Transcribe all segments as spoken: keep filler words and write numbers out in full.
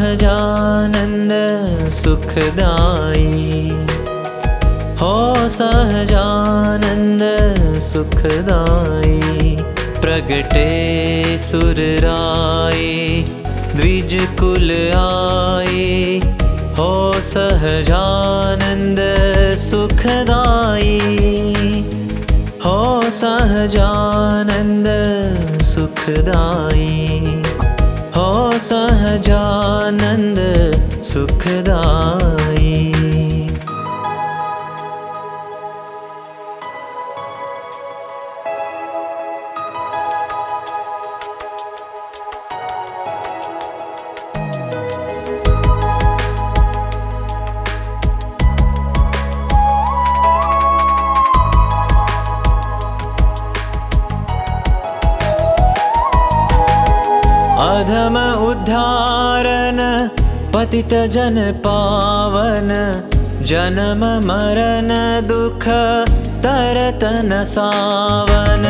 सहजानंद सुखदाई, हो सहजानंद सुखदाई। प्रगटे सुर राय द्विज कुल आए, हो सहजानंद सुखदाई, हो सहजानंद सुखदाई, हो सहजानंद सुखदाई। अधम उद्धारन पतित जन पावन, जन्म मरण दुख तरत न सावन।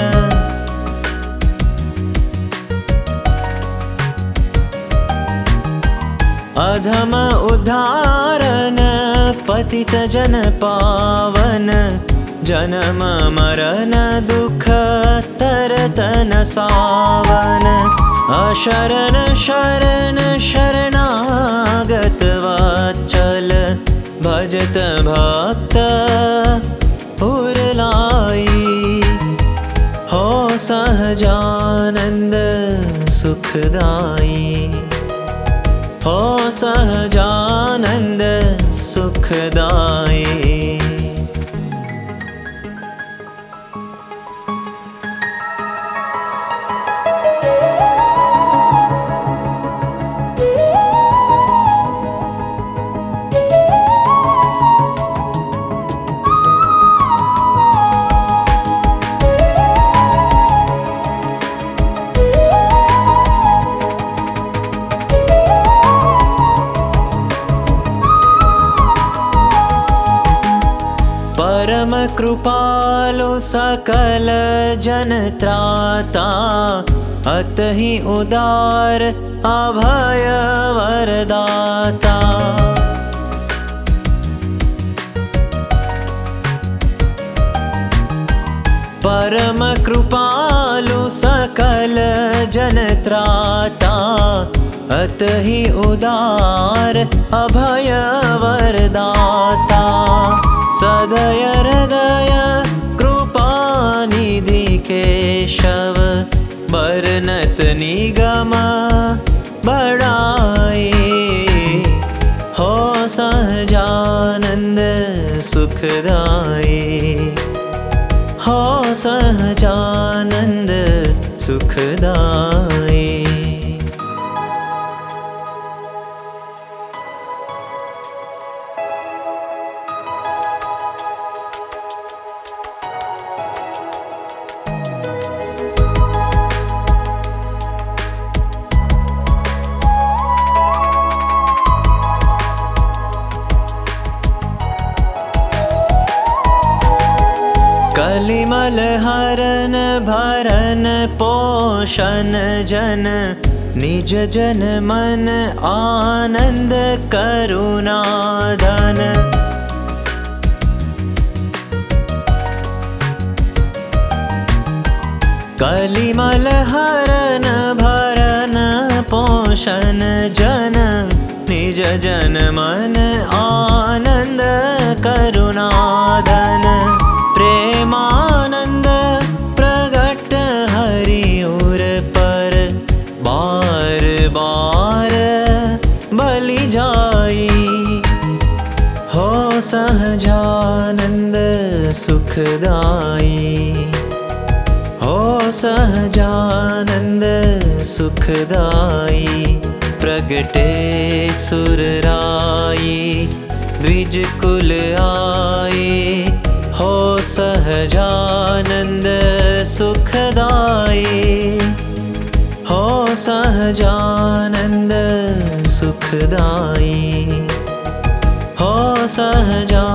अधम उद्धारन पतित जन पावन, जन्म मरण दुख तरत न सावन। अशरण शरण शरणागत वाचल, भजत भक्त उरलाई, हो सहजानंद सुखदाई, हो सहजानंद सुखदाई। परम कृपालु सकल जन त्राता, अतहि उदार अभय वरदाता। परम कृपालु सकल जन त्राता, अतहि उदार अभय वरदाता। सदय हृदय कृपानिधि केशव, बरनत निगम बढ़ाई, हो सहजानंद सुखदाई, हो सहजानंद सुखदाई। कलिमल हरन भरन पोषण जन, निज जन मन आनंद करुणाधन। कलिमल हरन भरन पोषण जन, निज जन मन आनंद करुणाधन। प्रेमानंद प्रगट हरि उर पर, बार बार बलि जाई, हो सहजानंद सुखदाई, हो सहजानंद सुखदाई। प्रगटे सुर राय द्विज कुल आए, हो सहजानंद सुखदाई, हो सहजानंद सुखदाई, हो सहजा